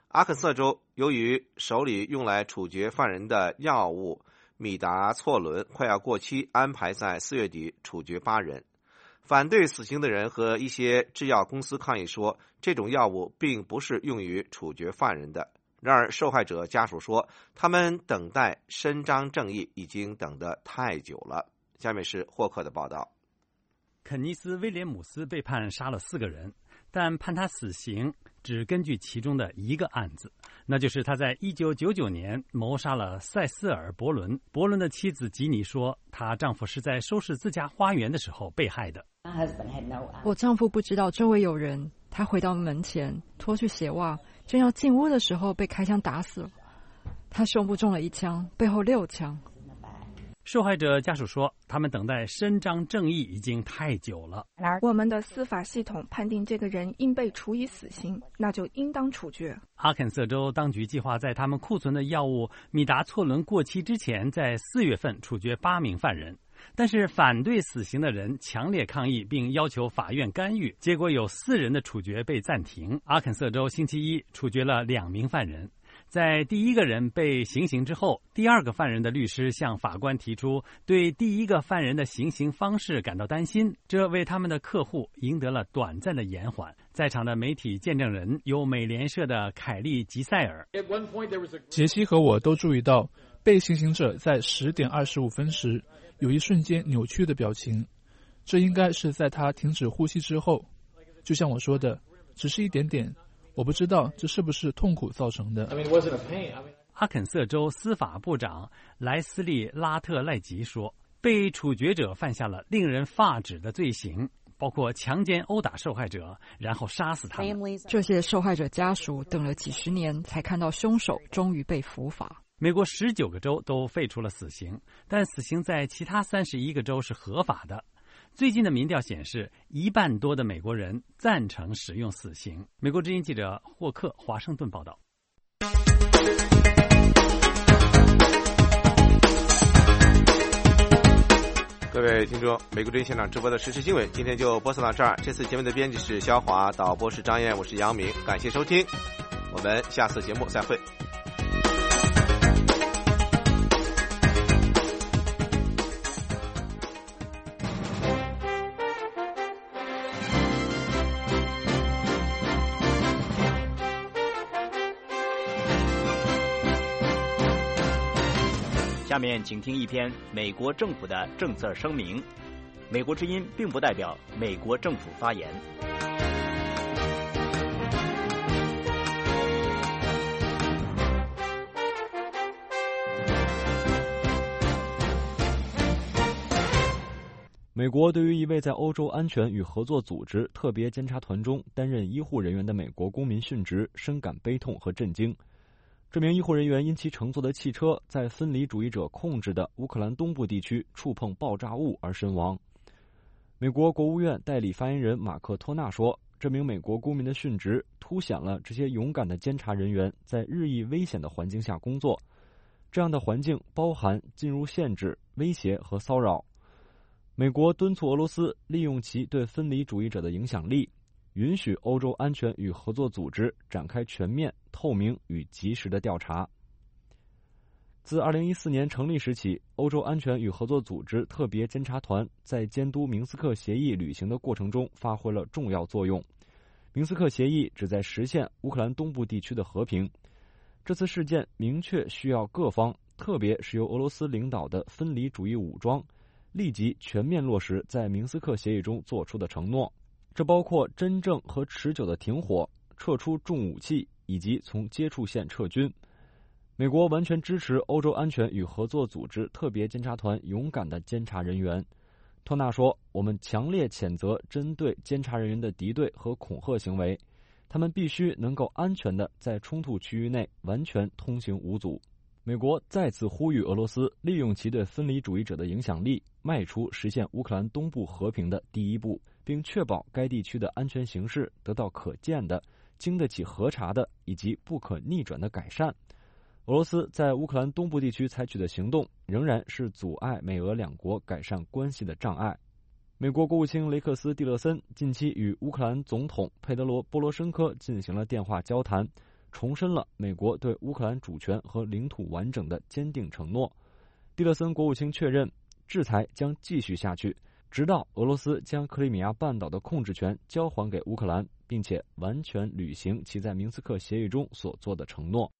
阿肯色州由于手里用来处决犯人的药物米达唑仑快要过期，安排在四月底处决八人。反对死刑的人和一些制药公司抗议说，这种药物并不是用于处决犯人的。然而，受害者家属说，他们等待伸张正义已经等得太久了。下面是霍克的报道。 肯尼斯·威廉姆斯被判杀了四个人，但判他死刑只根据其中的一个案子，那就是他在一九九九年谋杀了塞斯尔·伯伦。伯伦的妻子吉尼说，她丈夫是在收拾自家花园的时候被害的。 我丈夫不知道周围有人，他回到门前脱去鞋袜，正要进屋的时候被开枪打死了。他胸部中了一枪，背后六枪。 受害者家属说，他们等待伸张正义已经太久了。 我们的司法系统判定这个人应被处以死刑，那就应当处决。 阿肯色州当局计划在他们库存的药物米达唑仑过期之前，在四月份处决八名犯人。但是反对死刑的人强烈抗议，并要求法院干预，结果有四人的处决被暂停。阿肯色州星期一处决了两名犯人。在第一个人被行刑之后，第二个犯人的律师向法官提出对第一个犯人的行刑方式感到担心，这为他们的客户赢得了短暂的延缓。在场的媒体见证人有美联社的凯利·吉塞尔。 杰西和我都注意到，被行刑者在十点二十五分时有一瞬间扭曲的表情，这应该是在他停止呼吸之后。就像我说的，只是一点点。我不知道这是不是痛苦造成的。 阿肯色州司法部长莱斯利·拉特赖吉说，被处决者犯下了令人发指的罪行，包括强奸、殴打受害者，然后杀死他们。 这些受害者家属等了几十年，才看到凶手终于被伏法。 美国十九个州都废除了死刑，但死刑在其他三十一个州是合法的。最近的民调显示，一半多的美国人赞成使用死刑。美国之音记者霍克华盛顿报道。 各位听众，美国之音现场直播的时事新闻今天就播送到这儿。这次节目的编辑是肖华，导播是张燕，我是杨明，感谢收听，我们下次节目再会。 下面请听一篇美国政府的政策声明。美国之音并不代表美国政府发言。 美国对于一位在欧洲安全与合作组织特别监察团中担任医护人员的美国公民殉职深感悲痛和震惊。这名医护人员因其乘坐的汽车在分离主义者控制的乌克兰东部地区触碰爆炸物而身亡。美国国务院代理发言人马克·托纳说，这名美国公民的殉职凸显了这些勇敢的监察人员在日益危险的环境下工作，这样的环境包含进入限制、威胁和骚扰。美国敦促俄罗斯利用其对分离主义者的影响力，允许欧洲安全与合作组织展开全面、透明与及时的调查。自二零一四年成立时起，欧洲安全与合作组织特别监察团在监督明斯克协议履行的过程中发挥了重要作用。明斯克协议旨在实现乌克兰东部地区的和平。这次事件明确需要各方，特别是由俄罗斯领导的分离主义武装，立即全面落实在明斯克协议中做出的承诺。这包括真正和持久的停火、撤出重武器以及从接触线撤军。美国完全支持欧洲安全与合作组织特别监察团勇敢的监察人员。托纳说，我们强烈谴责针对监察人员的敌对和恐吓行为，他们必须能够安全地在冲突区域内完全通行无阻。美国再次呼吁俄罗斯利用其对分离主义者的影响力，迈出实现乌克兰东部和平的第一步，并确保该地区的安全形势得到可见的、经得起核查的以及不可逆转的改善。俄罗斯在乌克兰东部地区采取的行动仍然是阻碍美俄两国改善关系的障碍。美国国务卿雷克斯·蒂勒森近期与乌克兰总统佩德罗·波罗申科进行了电话交谈， 重申了美国对乌克兰主权和领土完整的坚定承诺。蒂勒森国务卿确认，制裁将继续下去，直到俄罗斯将克里米亚半岛的控制权交还给乌克兰，并且完全履行其在明斯克协议中所做的承诺。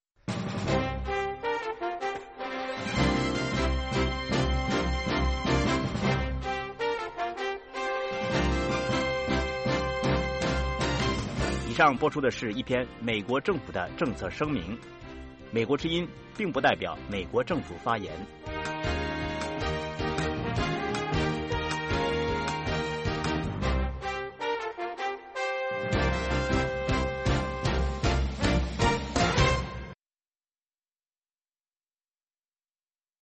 以上播出的是一篇美国政府的政策声明。美国之音并不代表美国政府发言。